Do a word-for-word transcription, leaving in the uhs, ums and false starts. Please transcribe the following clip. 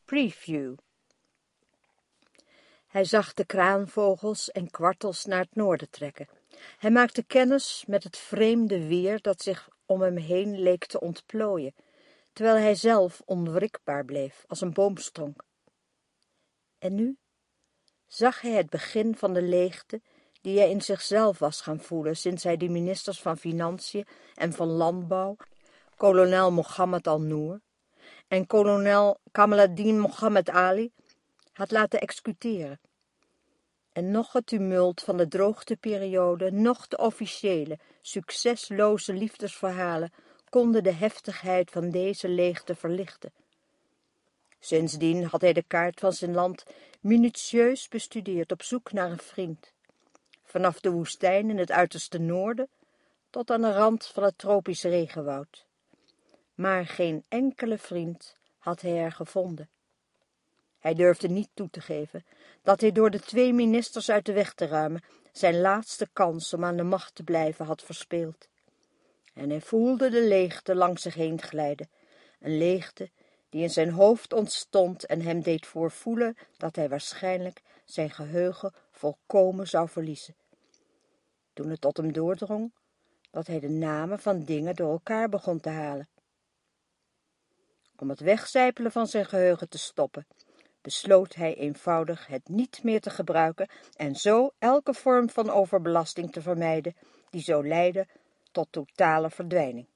Preview. Hij zag de kraanvogels en kwartels naar het noorden trekken. Hij maakte kennis met het vreemde weer dat zich om hem heen leek te ontplooien, terwijl hij zelf onwrikbaar bleef als een boomstronk. En nu zag hij het begin van de leegte die hij in zichzelf was gaan voelen sinds hij de ministers van Financiën en van Landbouw, kolonel Mohammed al-Noor en kolonel Kamaluddin Mohammed Ali, had laten executeren. En nog het tumult van de droogteperiode, nog de officiële, succesloze liefdesverhalen konden de heftigheid van deze leegte verlichten. Sindsdien had hij de kaart van zijn land minutieus bestudeerd op zoek naar een vriend. Vanaf de woestijn in het uiterste noorden tot aan de rand van het tropisch regenwoud. Maar geen enkele vriend had hij er gevonden. Hij durfde niet toe te geven dat hij door de twee ministers uit de weg te ruimen zijn laatste kans om aan de macht te blijven had verspeeld. En hij voelde de leegte langs zich heen glijden, een leegte die in zijn hoofd ontstond en hem deed voorvoelen dat hij waarschijnlijk zijn geheugen volkomen zou verliezen. Toen het tot hem doordrong dat hij de namen van dingen door elkaar begon te halen. Om het wegcijpelen van zijn geheugen te stoppen, besloot hij eenvoudig het niet meer te gebruiken en zo elke vorm van overbelasting te vermijden die zou leiden tot totale verdwijning.